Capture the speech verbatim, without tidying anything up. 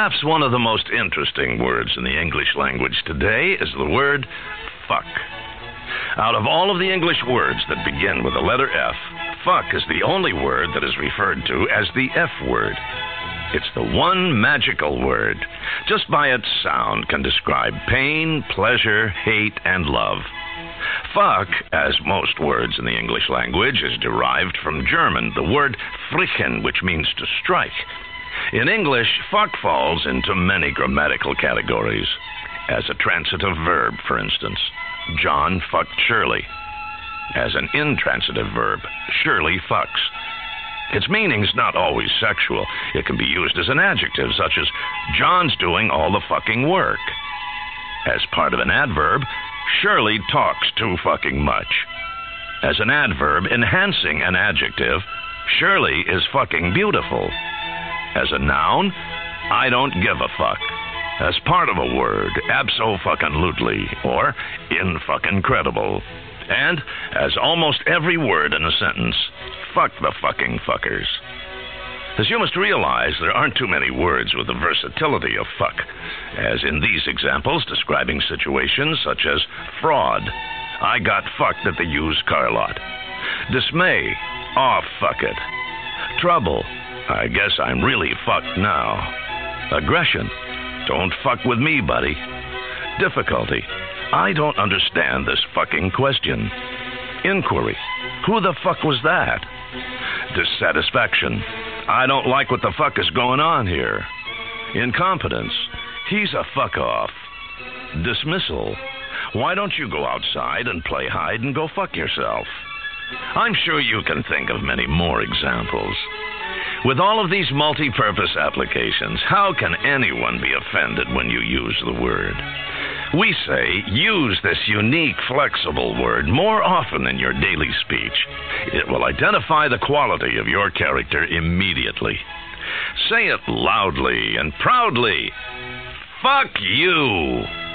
Perhaps one of the most interesting words in the English language today is the word fuck. Out of all of the English words that begin with the letter F, fuck is the only word that is referred to as the F word. It's the one magical word. Just by its sound can describe pain, pleasure, hate, and love. Fuck, as most words in the English language, is derived from German, the word frichen, which means to strike. In English, fuck falls into many grammatical categories. As a transitive verb, for instance, John fucked Shirley. As an intransitive verb, Shirley fucks. Its meaning's not always sexual. It can be used as an adjective, such as, John's doing all the fucking work. As part of an adverb, Shirley talks too fucking much. As an adverb enhancing an adjective, Shirley is fucking beautiful. As a noun, I don't give a fuck. As part of a word, abso-fucking-lutely, or in-fucking-credible. And, as almost every word in a sentence, fuck the fucking fuckers. As you must realize, there aren't too many words with the versatility of fuck, as in these examples describing situations such as fraud, I got fucked at the used car lot. Dismay, aw, fuck it. Trouble, I guess I'm really fucked now. Aggression, don't fuck with me, buddy. Difficulty, I don't understand this fucking question. Inquiry, who the fuck was that? Dissatisfaction, I don't like what the fuck is going on here. Incompetence, he's a fuck off. Dismissal, why don't you go outside and play hide and go fuck yourself? I'm sure you can think of many more examples. With all of these multi-purpose applications, how can anyone be offended when you use the word? We say, use this unique, flexible word more often in your daily speech. It will identify the quality of your character immediately. Say it loudly and proudly. Fuck you!